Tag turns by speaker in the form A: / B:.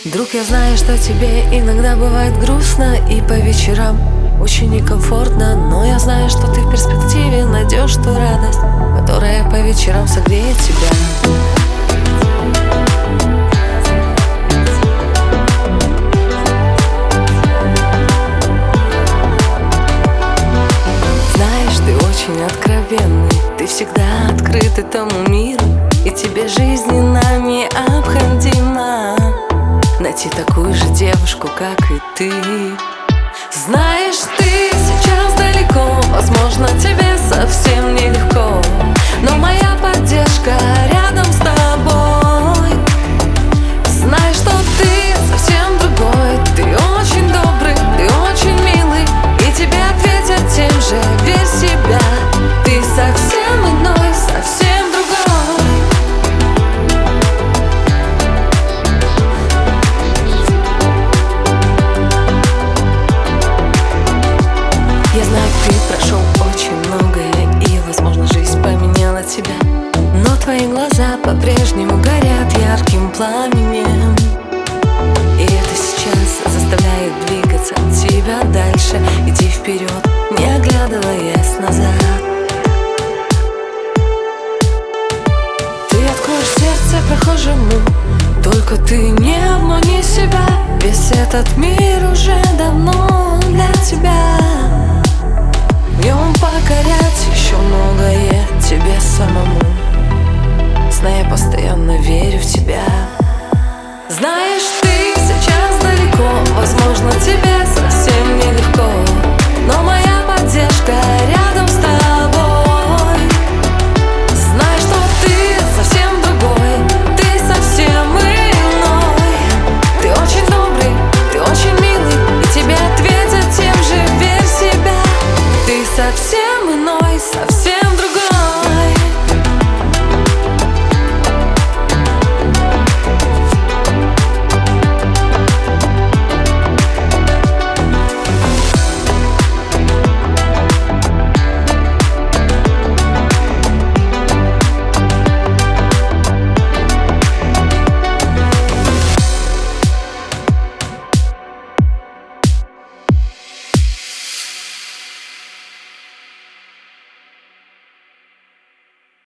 A: Друг, я знаю, что тебе иногда бывает грустно, и по вечерам очень некомфортно, но я знаю, что ты в перспективе найдешь ту радость, которая по вечерам согреет тебя. Знаешь, ты очень откровенный, ты всегда открыт этому миру, и тебе жизненно необходимо найти такую же девушку, как и ты. Знаешь, ты сейчас далеко, возможно, тебе совсем нелегко, но моя поддержка рядом с тобой. Знай, что ты совсем другой, ты очень добрый, ты очень милый, и тебе ответят тем же. Верь в себя, ты совсем иной, совсем другой. Я знаю, ты прошел очень многое, и, возможно, жизнь поменяла тебя, но твои глаза по-прежнему горят ярким пламенем, и это сейчас заставляет двигаться тебя дальше. Иди вперед, не оглядываясь назад. Ты откроешь сердце прохожему, только ты не обмани себя, весь этот мир уже давно для тебя. В нем покорять еще многое тебе самому, зная, я постоянно верю в тебя.